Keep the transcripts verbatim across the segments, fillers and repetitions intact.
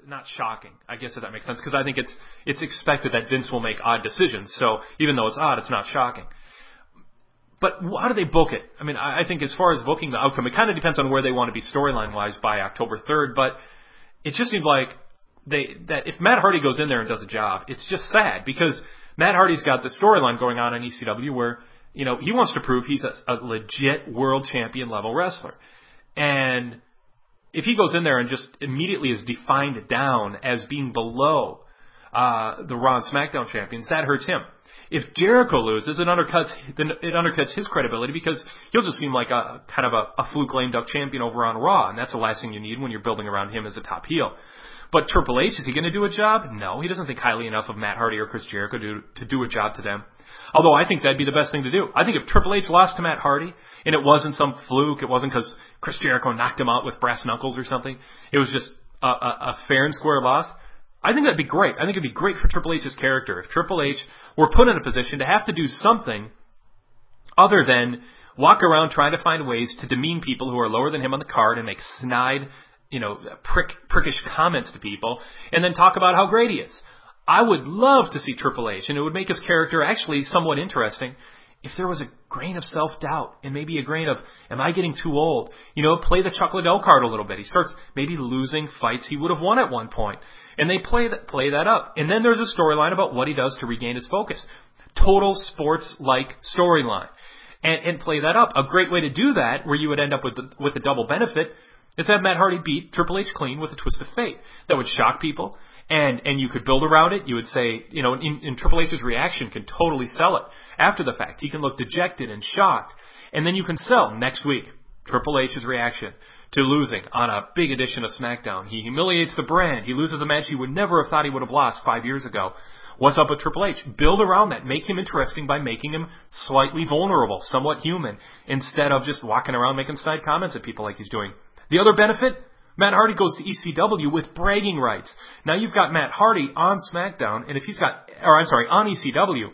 not shocking, I guess, if that makes sense, because I think it's it's expected that Vince will make odd decisions. So even though it's odd, it's not shocking. But how do they book it? I mean, I think as far as booking the outcome, it kind of depends on where they want to be storyline-wise by October third. But it just seems like they that if Matt Hardy goes in there and does a job, it's just sad because Matt Hardy's got the storyline going on in E C W where, you know, he wants to prove he's a, a legit world champion level wrestler. And if he goes in there and just immediately is defined down as being below uh, the Raw and SmackDown champions, that hurts him. If Jericho loses, it undercuts then it undercuts his credibility because he'll just seem like a kind of a, a fluke lame duck champion over on Raw, and that's the last thing you need when you're building around him as a top heel. But Triple H, is he going to do a job? No, he doesn't think highly enough of Matt Hardy or Chris Jericho to, to do a job to them. Although I think that'd be the best thing to do. I think if Triple H lost to Matt Hardy, and it wasn't some fluke, it wasn't because Chris Jericho knocked him out with brass knuckles or something, it was just a, a, a fair and square loss, I think that'd be great. I think it'd be great for Triple H's character if Triple H were put in a position to have to do something other than walk around trying to find ways to demean people who are lower than him on the card and make snide, you know, prick, prickish comments to people, and then talk about how great he is. I would love to see Triple H, and it would make his character actually somewhat interesting if there was a grain of self-doubt and maybe a grain of, am I getting too old? You know, play the Chuck Liddell card a little bit. He starts maybe losing fights he would have won at one point. And they play that, play that up. And then there's a storyline about what he does to regain his focus. Total sports-like storyline. And, and play that up. A great way to do that, where you would end up with the, with the double benefit, is have Matt Hardy beat Triple H clean with a twist of fate. That would shock people. And and you could build around it. You would say, you know, in, in Triple H's reaction can totally sell it after the fact. He can look dejected and shocked. And then you can sell next week Triple H's reaction to losing on a big edition of SmackDown. He humiliates the brand. He loses a match he would never have thought he would have lost five years ago. What's up with Triple H? Build around that. Make him interesting by making him slightly vulnerable, somewhat human, instead of just walking around making snide comments at people like he's doing. The other benefit? Matt Hardy goes to E C W with bragging rights. Now you've got Matt Hardy on SmackDown, and if he's got, or I'm sorry, on E C W,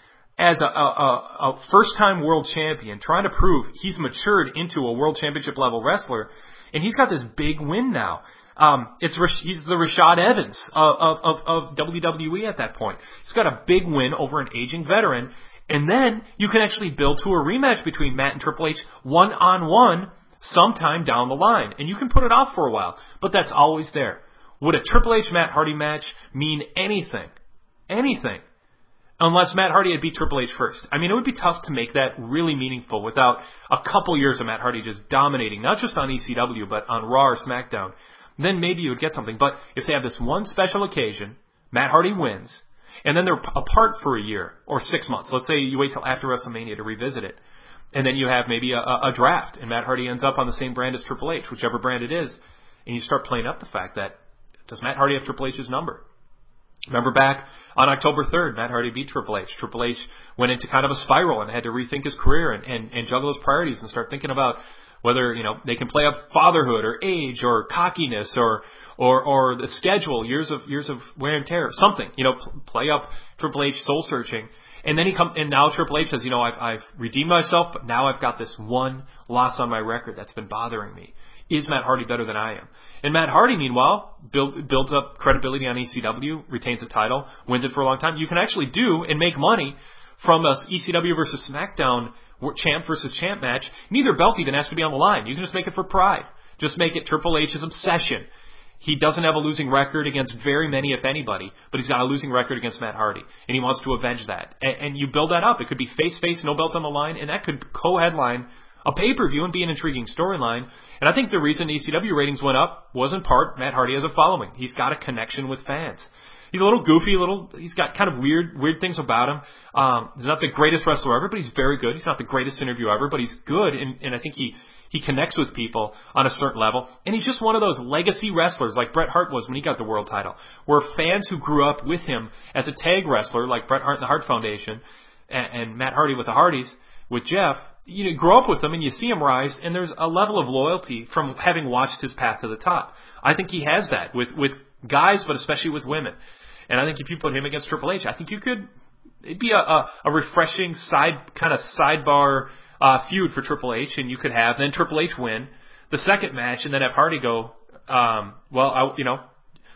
as a, a, a, a first-time world champion, trying to prove he's matured into a world championship level wrestler, and he's got this big win now. Um, it's he's the Rashad Evans of, of, of W W E at that point. He's got a big win over an aging veteran, and then you can actually build to a rematch between Matt and Triple H one-on-one sometime down the line. And you can put it off for a while, but that's always there. Would a Triple H Matt Hardy match mean anything? Anything. Unless Matt Hardy had beat Triple H first. I mean, it would be tough to make that really meaningful without a couple years of Matt Hardy just dominating, not just on E C W, but on Raw or SmackDown. Then maybe you would get something. But if they have this one special occasion, Matt Hardy wins, and then they're apart for a year or six months. Let's say you wait till after WrestleMania to revisit it. And then you have maybe a, a draft, and Matt Hardy ends up on the same brand as Triple H, whichever brand it is. And you start playing up the fact that, does Matt Hardy have Triple H's number? Remember back on October third, Matt Hardy beat Triple H. Triple H went into kind of a spiral and had to rethink his career and, and, and juggle his priorities and start thinking about whether, you know, they can play up fatherhood or age or cockiness or or or the schedule, years of years of wear and tear, something, you know, play up Triple H soul searching. And then he come and now Triple H says, you know, I've I've redeemed myself, but now I've got this one loss on my record that's been bothering me. Is Matt Hardy better than I am? And Matt Hardy, meanwhile, build, builds up credibility on E C W, retains the title, wins it for a long time. You can actually do and make money from a E C W versus SmackDown champ versus champ match. Neither belt even has to be on the line. You can just make it for pride. Just make it Triple H's obsession. He doesn't have a losing record against very many, if anybody, but he's got a losing record against Matt Hardy, and he wants to avenge that. And, and you build that up. It could be face-face, no belt on the line, and that could co-headline a pay-per-view and be an intriguing storyline. And I think the reason E C W ratings went up was in part Matt Hardy has a following. He's got a connection with fans. He's a little goofy, a little. He's got kind of weird, weird things about him. Um, he's not the greatest wrestler ever, but he's very good. He's not the greatest interviewer ever, but he's good, and, and I think he he connects with people on a certain level. And he's just one of those legacy wrestlers like Bret Hart was when he got the world title, where fans who grew up with him as a tag wrestler, like Bret Hart and the Hart Foundation, and, and Matt Hardy with the Hardys, with Jeff, you know, grow up with him and you see him rise, and there's a level of loyalty from having watched his path to the top. I think he has that with with guys, but especially with women. And I think if you put him against Triple H, I think you could, it'd be a, a, a refreshing side, kind of sidebar uh, feud for Triple H, and you could have then Triple H win the second match, and then have Hardy go, um, well, I, you know,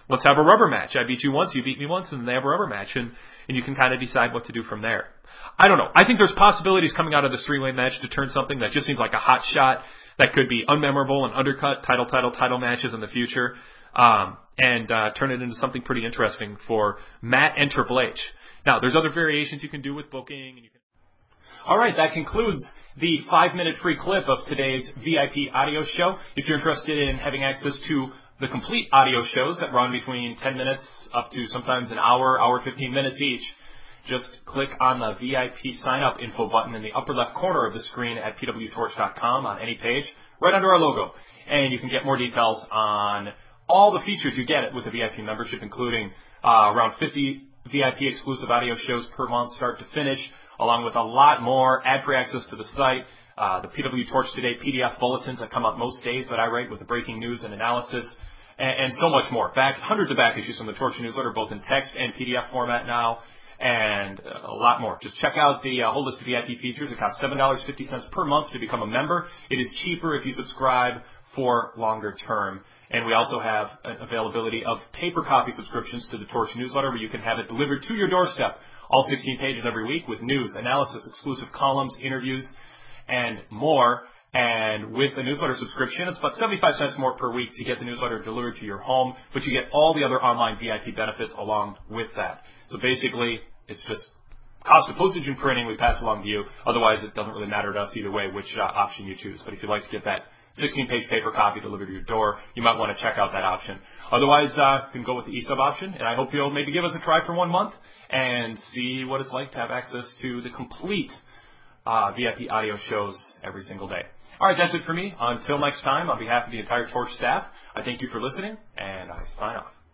let's have a rubber match. I beat you once, you beat me once, and then they have a rubber match, and, and you can kind of decide what to do from there. I don't know. I think there's possibilities coming out of this three-way match to turn something that just seems like a hot shot that could be unmemorable and undercut title, title, title matches in the future, um, and uh, turn it into something pretty interesting for Matt and Triple H. Now, there's other variations you can do with booking. And you can... All right, that concludes the five-minute free clip of today's V I P audio show. If you're interested in having access to the complete audio shows that run between ten minutes up to sometimes an hour, hour fifteen minutes each, just click on the V I P sign-up info button in the upper left corner of the screen at p w torch dot com on any page, right under our logo. And you can get more details on all the features you get with a V I P membership, including uh, around fifty V I P exclusive audio shows per month, start to finish, along with a lot more ad-free access to the site, uh, the P W Torch Today P D F bulletins that come out most days that I write with the breaking news and analysis, and, and so much more. Back hundreds of back issues from the Torch newsletter, both in text and P D F format now, and a lot more. Just check out the uh, whole list of V I P features. It costs seven dollars and fifty cents per month to become a member. It is cheaper if you subscribe for longer term. And we also have an availability of paper copy subscriptions to the Torch newsletter where you can have it delivered to your doorstep. All sixteen pages every week with news, analysis, exclusive columns, interviews, and more. And with the newsletter subscription, it's about seventy-five cents more per week to get the newsletter delivered to your home, but you get all the other online V I P benefits along with that. So basically, it's just cost of postage and printing we pass along to you. Otherwise, it doesn't really matter to us either way which uh, option you choose. But if you'd like to get that sixteen-page paper copy delivered to your door, you might want to check out that option. Otherwise, uh, you can go with the e-sub option, and I hope you'll maybe give us a try for one month and see what it's like to have access to the complete uh, V I P audio shows every single day. All right, that's it for me. Until next time, on behalf of the entire Torch staff, I thank you for listening, and I sign off.